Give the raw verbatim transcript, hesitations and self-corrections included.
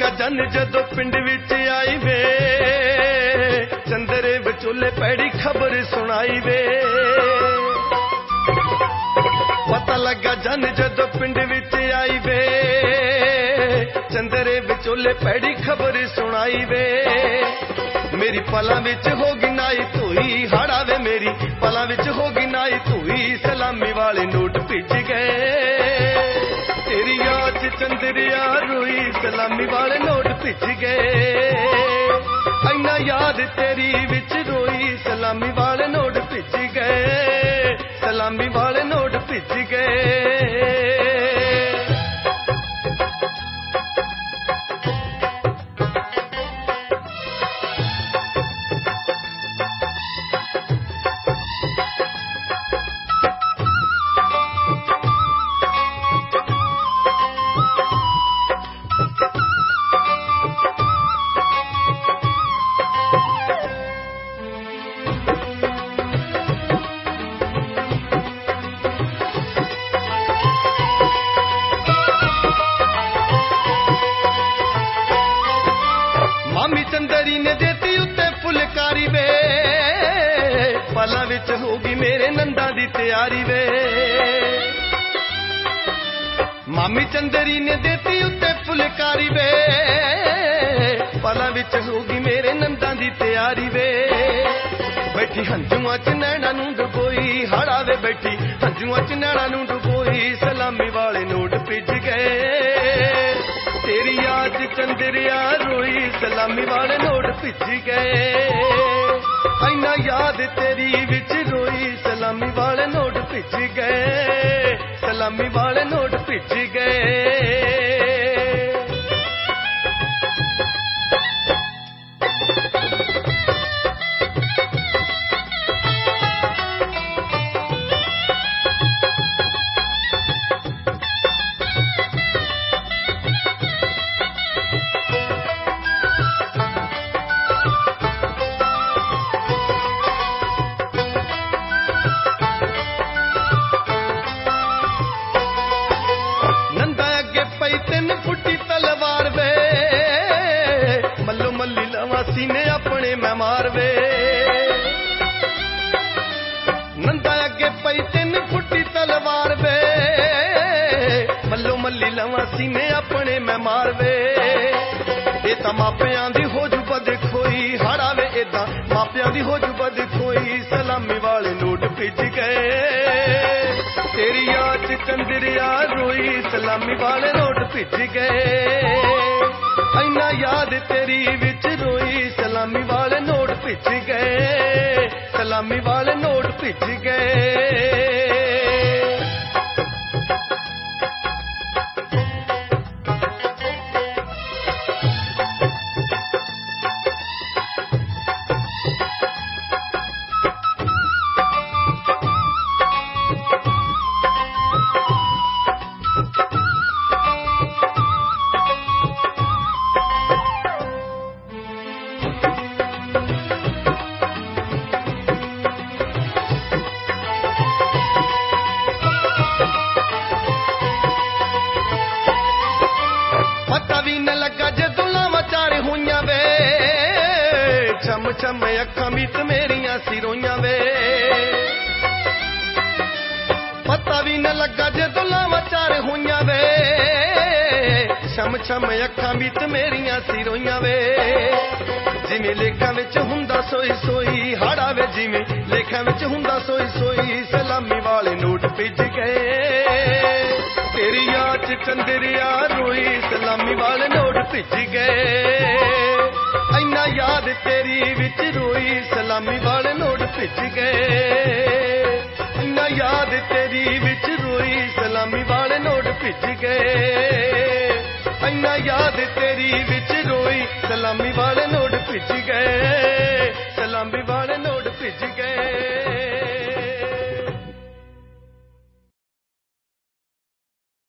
लगा जन जदों पिंड विच आई वे चंदरे विचोले पैड़ी खबर सुनाई वे पता लगा जन जदों पिंड विच आई वे चंदरे विचोले पैड़ी खबर सुनाई वे मेरी पलां विच होगी नाई धोई हाड़ा वे मेरी पलां विच होगी नाई धोई सलामी वाले नोट भिज गए तेरी याद चंदरिया रोई सलामी वाले नोट भिज गए इन्ना याद तेरी विच रोई सलामी वाले नोट भिज गए सलामी वाले नोट भिज गए मामी चंदरी ने देती उत्ते फुलकारी वे पलां विच होगी मेरे नंदा दी तैयारी वे मामी चंदरी ने देती उत्ते फुलकारी वे पलां विच होगी मेरे नंदा दी तैयारी वे बैठी हंजुआं च नैणा नूं डुबोई हाड़ा वे बैठी हंजुआं च नैणा नूं डुबोई सलामी वाले नोट भिज गए तेरी याद चंदरिया रोई सलामी वाले नोट भिज गए इन्ना याद तेरी विच रोई सलामी वाले नोट भिज गए सलामी वाले नोट भिज गए सीने अपने मैं मार वे नंदा अगे पई तीन फुटी तलवार वे मल्लो मल्ली लवा सीने अपने मैं मार वे ये तो मापियां दी हो जू बद खोई हाड़ा वे इदा मापियां दी हो जू बद खोई सलामी वाले नोट भिज गए तेरी याद चंदरिया रोई सलामी वाले नोट भिज गए इन्ना याद तेरी विच रोई सलामी वाले नोट भिज गए सलामी वाले नोट भिज गए चम चम अखां बीत मेरिया सिरोइयां वे पता भी न लगा जदों लावां चार होइयां वे चम चम अखां बीत मेरिया सिरोइयां वे जिवें लेखां विच हुंदा सोई सोई हाड़ा वे जिवें लेखां विच हुंदा सोई सोई सलामी वाले नोट भिज गए तेरी याद चंदरिया रोई सलामी वाले नोट भिज गए इन्ना याद तेरी विच रोई सलामी वाले नोट भिज गए इन्ना याद तेरी विच रोई सलामी वाले नोट भिज गए इन्ना याद तेरी विच रोई सलामी वाले नोट भिज गए सलामी